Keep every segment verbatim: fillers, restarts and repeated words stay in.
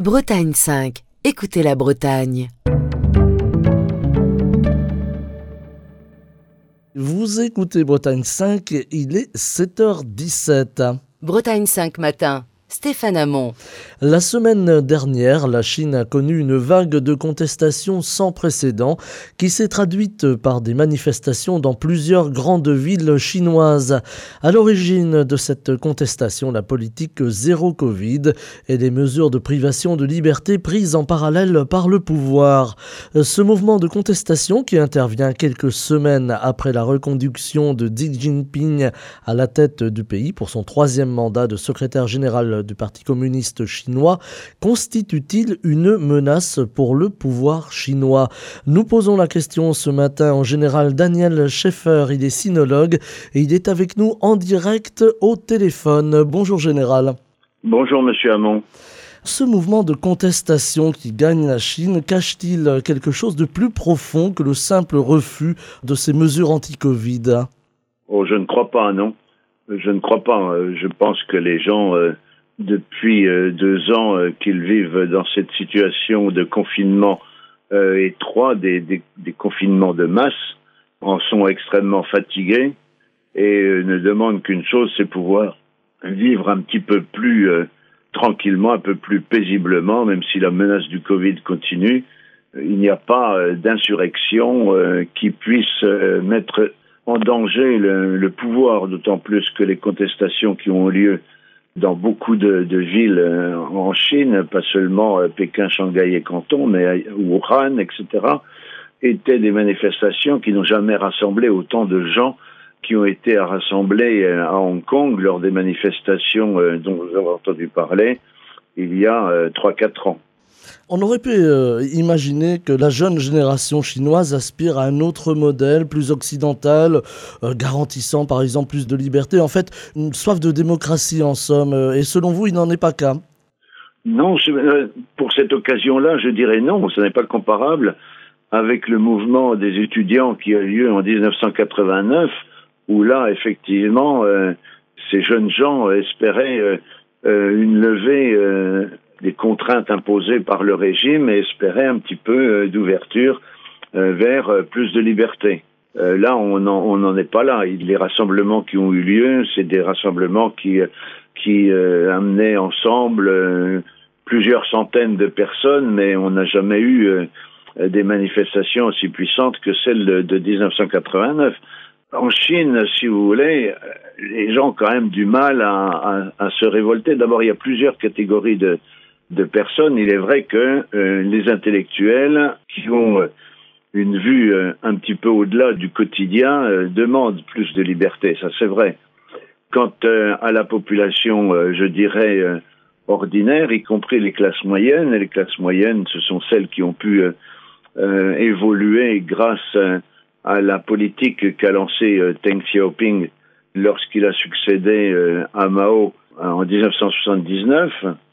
Bretagne cinq. Écoutez la Bretagne. Vous écoutez Bretagne cinq, il est sept heures dix-sept. Bretagne cinq matin. Stéphane Hamon. La semaine dernière, la Chine a connu une vague de contestation sans précédent qui s'est traduite par des manifestations dans plusieurs grandes villes chinoises. À l'origine de cette contestation, la politique zéro Covid et les mesures de privation de liberté prises en parallèle par le pouvoir. Ce mouvement de contestation, qui intervient quelques semaines après la reconduction de Xi Jinping à la tête du pays pour son troisième mandat de secrétaire général du Parti communiste chinois, constitue-t-il une menace pour le pouvoir chinois? Nous posons la question ce matin au général Daniel Scheffer, il est sinologue et il est avec nous en direct au téléphone. Bonjour général. Bonjour monsieur Hamon. Ce mouvement de contestation qui gagne la Chine cache-t-il quelque chose de plus profond que le simple refus de ces mesures anti-Covid? Oh, je ne crois pas, non. Je ne crois pas. Je pense que les gens... Euh... Depuis euh, deux ans euh, qu'ils vivent dans cette situation de confinement euh, étroit, des, des, des confinements de masse, en sont extrêmement fatigués et euh, ne demandent qu'une chose, c'est pouvoir vivre un petit peu plus euh, tranquillement, un peu plus paisiblement, même si la menace du Covid continue. Il n'y a pas euh, d'insurrection euh, qui puisse euh, mettre en danger le, le pouvoir, d'autant plus que les contestations qui ont lieu dans beaucoup de, de villes euh, en Chine, pas seulement euh, Pékin, Shanghai et Canton, mais euh, Wuhan, et cetera, étaient des manifestations qui n'ont jamais rassemblé autant de gens qui ont été rassemblés euh, à Hong Kong lors des manifestations euh, dont vous avez entendu parler il y a euh, trois à quatre ans. On aurait pu euh, imaginer que la jeune génération chinoise aspire à un autre modèle, plus occidental, euh, garantissant par exemple plus de liberté. En fait, une soif de démocratie en somme. Et selon vous, il n'en est pas qu'un? Non, pour cette occasion-là, je dirais non. Ce n'est pas comparable avec le mouvement des étudiants qui a eu lieu en dix-neuf cent quatre-vingt-neuf, où là, effectivement, euh, ces jeunes gens espéraient euh, euh, une levée... Euh, des contraintes imposées par le régime et espérer un petit peu euh, d'ouverture euh, vers euh, plus de liberté. Euh, là, on n'en est pas là. Les rassemblements qui ont eu lieu, c'est des rassemblements qui, qui euh, amenaient ensemble euh, plusieurs centaines de personnes, mais on n'a jamais eu euh, des manifestations aussi puissantes que celles de, de dix-neuf cent quatre-vingt-neuf. En Chine, si vous voulez, les gens ont quand même du mal à, à, à se révolter. D'abord, il y a plusieurs catégories de de personnes. Il est vrai que euh, les intellectuels qui ont euh, une vue euh, un petit peu au-delà du quotidien euh, demandent plus de liberté, ça c'est vrai. Quant euh, à la population, euh, je dirais, euh, ordinaire, y compris les classes moyennes, et les classes moyennes, ce sont celles qui ont pu euh, euh, évoluer grâce euh, à la politique qu'a lancée euh, Deng Xiaoping lorsqu'il a succédé euh, à Mao en dix-neuf cent soixante-dix-neuf.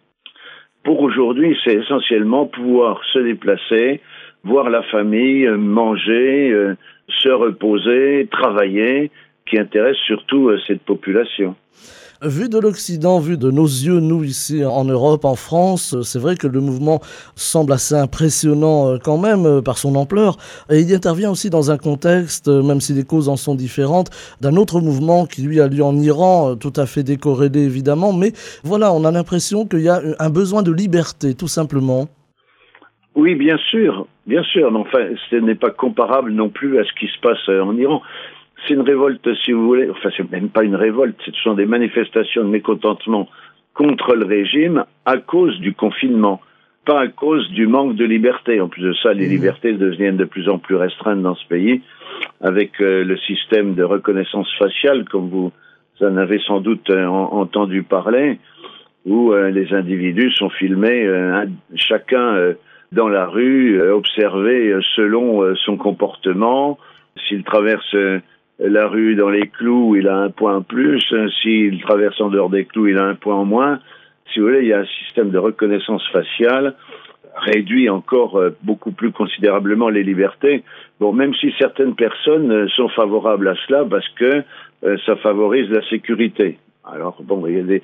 Pour aujourd'hui, c'est essentiellement pouvoir se déplacer, voir la famille, manger, euh, se reposer, travailler, qui intéresse surtout euh, cette population. Vu de l'Occident, vu de nos yeux, nous ici en Europe, en France, c'est vrai que le mouvement semble assez impressionnant quand même par son ampleur. Et il intervient aussi dans un contexte, même si les causes en sont différentes, d'un autre mouvement qui lui a lieu en Iran, tout à fait décorrélé évidemment. Mais voilà, on a l'impression qu'il y a un besoin de liberté, tout simplement. Oui, bien sûr, bien sûr. Mais enfin, ce n'est pas comparable non plus à ce qui se passe en Iran. C'est une révolte, si vous voulez, enfin c'est même pas une révolte, ce sont des manifestations de mécontentement contre le régime à cause du confinement, pas à cause du manque de liberté. En plus de ça, les libertés deviennent de plus en plus restreintes dans ce pays, avec euh, le système de reconnaissance faciale, comme vous en avez sans doute euh, entendu parler, où euh, les individus sont filmés, euh, chacun euh, dans la rue, euh, observés euh, selon euh, son comportement. S'il traverse... Euh, la rue dans les clous, il a un point en plus. S'il traverse en dehors des clous, il a un point en moins. Si vous voulez, il y a un système de reconnaissance faciale réduit encore beaucoup plus considérablement les libertés. Bon, même si certaines personnes sont favorables à cela parce que ça favorise la sécurité. Alors bon, il y a, des,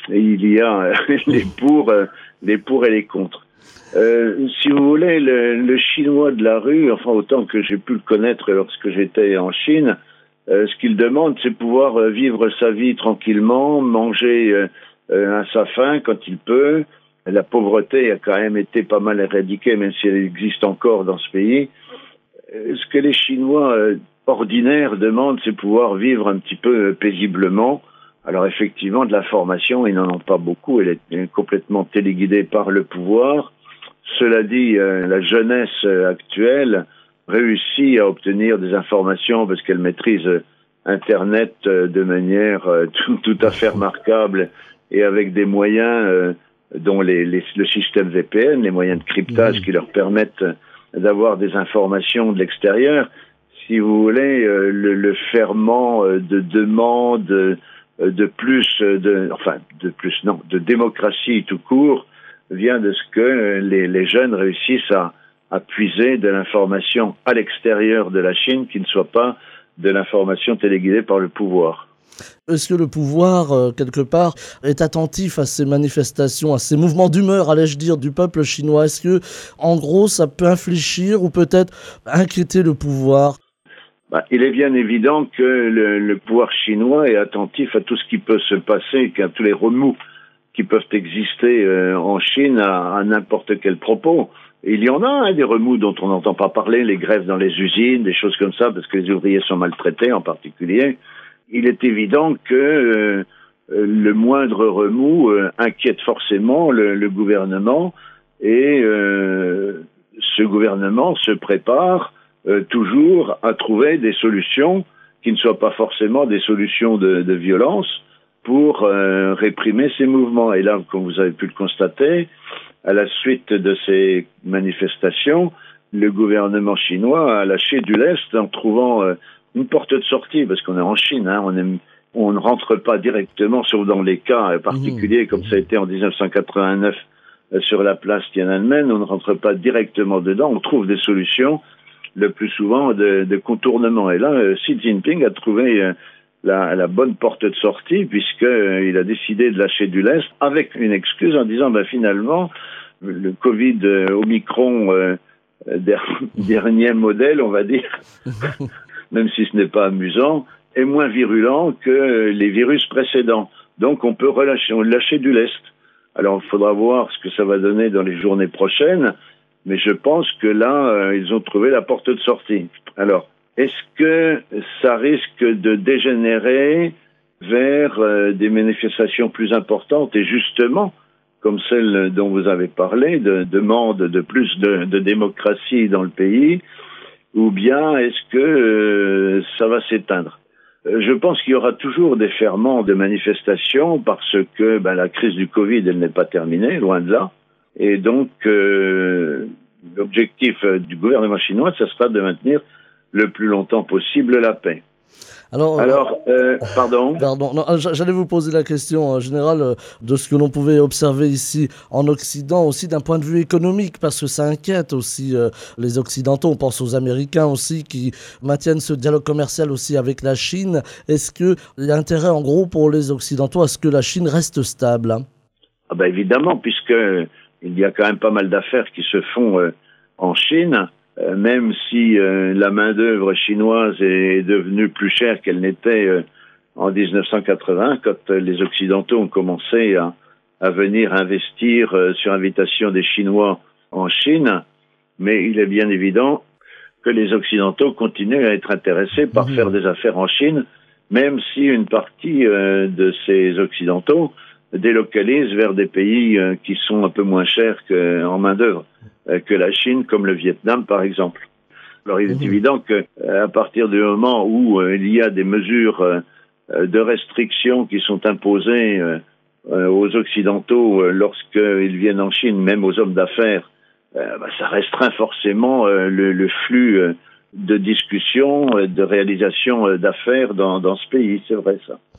il y a les pour, les pour et les contre. Euh, si vous voulez, le, le chinois de la rue, enfin autant que j'ai pu le connaître lorsque j'étais en Chine, euh, ce qu'il demande, c'est pouvoir euh, vivre sa vie tranquillement, manger euh, euh, à sa faim quand il peut. La pauvreté a quand même été pas mal éradiquée, même si elle existe encore dans ce pays. Euh, ce que les Chinois euh, ordinaires demandent, c'est pouvoir vivre un petit peu euh, paisiblement. Alors effectivement, de la formation, ils n'en ont pas beaucoup. Elle est complètement téléguidée par le pouvoir. Cela dit, euh, la jeunesse euh, actuelle réussit à obtenir des informations parce qu'elle maîtrise euh, Internet euh, de manière euh, tout, tout à fait remarquable et avec des moyens euh, dont les, les, le système V P N, les moyens de cryptage qui leur permettent d'avoir des informations de l'extérieur. Si vous voulez, euh, le, le ferment euh, de demande euh, de plus, de, enfin de plus, non, de démocratie tout court, vient de ce que les, les jeunes réussissent à, à puiser de l'information à l'extérieur de la Chine qui ne soit pas de l'information téléguidée par le pouvoir. Est-ce que le pouvoir, euh, quelque part, est attentif à ces manifestations, à ces mouvements d'humeur, allais-je dire, du peuple chinois? Est-ce que, en gros, ça peut infléchir ou peut-être inquiéter le pouvoir? Bah, il est bien évident que le, le pouvoir chinois est attentif à tout ce qui peut se passer, à tous les remous qui peuvent exister euh, en Chine à, à n'importe quel propos. Et il y en a hein, des remous dont on n'entend pas parler, les grèves dans les usines, des choses comme ça, parce que les ouvriers sont maltraités en particulier. Il est évident que euh, le moindre remous euh, inquiète forcément le, le gouvernement et euh, ce gouvernement se prépare euh, toujours à trouver des solutions qui ne soient pas forcément des solutions de, de violence pour euh, réprimer ces mouvements. Et là, comme vous avez pu le constater, à la suite de ces manifestations, le gouvernement chinois a lâché du lest en trouvant euh, une porte de sortie, parce qu'on est en Chine, hein, on, est, on ne rentre pas directement, sauf dans les cas particuliers, mmh. comme ça a été en dix-neuf cent quatre-vingt-neuf euh, sur la place Tiananmen, on ne rentre pas directement dedans, on trouve des solutions, le plus souvent de, de contournement. Et là, euh, Xi Jinping a trouvé euh, la, la bonne porte de sortie, puisqu'il euh, a décidé de lâcher du lest, avec une excuse en disant, ben, finalement, le Covid euh, Omicron, euh, der- dernier modèle, on va dire, même si ce n'est pas amusant, est moins virulent que les virus précédents. Donc on peut relâcher, on lâcher du lest. Alors il faudra voir ce que ça va donner dans les journées prochaines, mais je pense que là, euh, ils ont trouvé la porte de sortie. Alors, est-ce que ça risque de dégénérer vers euh, des manifestations plus importantes et justement, comme celle dont vous avez parlé, de demande de plus de, de démocratie dans le pays, ou bien est-ce que euh, ça va s'éteindre? euh, Je pense qu'il y aura toujours des ferments de manifestations parce que ben, la crise du Covid, elle n'est pas terminée, loin de là. Et donc, euh, l'objectif euh, du gouvernement chinois, ce sera de maintenir le plus longtemps possible la paix. Alors, Alors euh, pardon. Pardon, non, j'allais vous poser la question en général euh, de ce que l'on pouvait observer ici en Occident, aussi d'un point de vue économique, parce que ça inquiète aussi euh, les Occidentaux. On pense aux Américains aussi qui maintiennent ce dialogue commercial aussi avec la Chine. Est-ce qu'il y a intérêt en gros pour les Occidentaux à ce que la Chine reste stable, hein? Ah ben évidemment, puisque il y a quand même pas mal d'affaires qui se font euh, en Chine. Euh, même si euh, la main-d'œuvre chinoise est devenue plus chère qu'elle n'était euh, en dix-neuf cent quatre-vingts, quand euh, les Occidentaux ont commencé à, à venir investir euh, sur invitation des Chinois en Chine, mais il est bien évident que les Occidentaux continuent à être intéressés par mmh. faire des affaires en Chine, même si une partie euh, de ces Occidentaux délocalise vers des pays euh, qui sont un peu moins chers que, en main-d'œuvre euh, que la Chine, comme le Vietnam par exemple. Alors il est mmh. évident que euh, à partir du moment où euh, il y a des mesures euh, de restriction qui sont imposées euh, euh, aux Occidentaux euh, lorsqu'ils viennent en Chine, même aux hommes d'affaires, euh, bah, ça restreint forcément euh, le, le flux euh, de discussion, euh, de réalisation euh, d'affaires dans, dans ce pays, c'est vrai ça.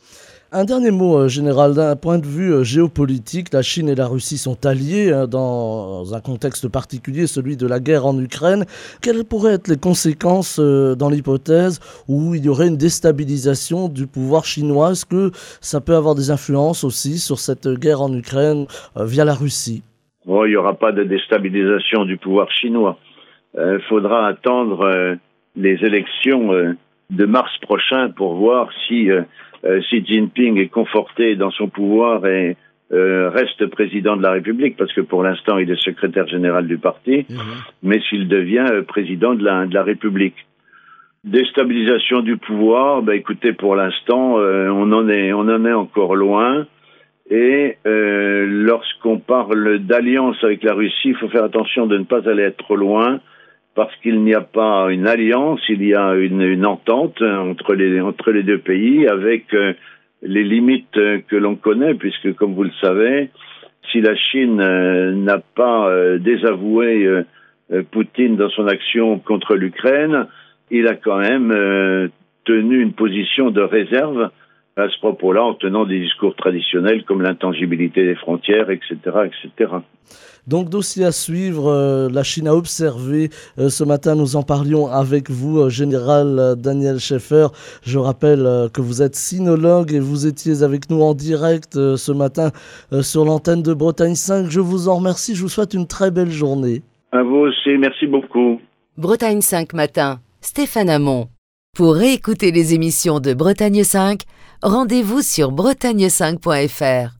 Un dernier mot, euh, général, d'un point de vue euh, géopolitique, la Chine et la Russie sont alliées hein, dans un contexte particulier, celui de la guerre en Ukraine. Quelles pourraient être les conséquences euh, dans l'hypothèse où il y aurait une déstabilisation du pouvoir chinois? Est-ce que ça peut avoir des influences aussi sur cette guerre en Ukraine euh, via la Russie? Bon, il n'y aura pas de déstabilisation du pouvoir chinois. Il euh, faudra attendre euh, les élections euh, de mars prochain pour voir si euh, euh, Xi Jinping est conforté dans son pouvoir et euh, reste président de la République, parce que pour l'instant il est secrétaire général du parti, mmh. mais s'il devient euh, président de la, de la République. Déstabilisation du pouvoir, ben écoutez, pour l'instant euh, on en est, on en est encore loin. Et euh, lorsqu'on parle d'alliance avec la Russie, il faut faire attention de ne pas aller trop loin, parce qu'il n'y a pas une alliance, il y a une, une entente entre les, entre les deux pays, avec euh, les limites euh, que l'on connaît, puisque comme vous le savez, si la Chine euh, n'a pas euh, désavoué euh, Poutine dans son action contre l'Ukraine, il a quand même euh, tenu une position de réserve à ce propos-là, en tenant des discours traditionnels comme l'intangibilité des frontières, et cetera, et cetera. Donc, dossier à suivre, euh, la Chine a observé. Euh, ce matin, nous en parlions avec vous, euh, général euh, Daniel Scheffer. Je rappelle euh, que vous êtes sinologue et vous étiez avec nous en direct euh, ce matin euh, sur l'antenne de Bretagne cinq. Je vous en remercie. Je vous souhaite une très belle journée. À vous aussi. Merci beaucoup. Bretagne cinq matin, Stéphane Hamon. Pour réécouter les émissions de Bretagne cinq, rendez-vous sur bretagne cinq point f r.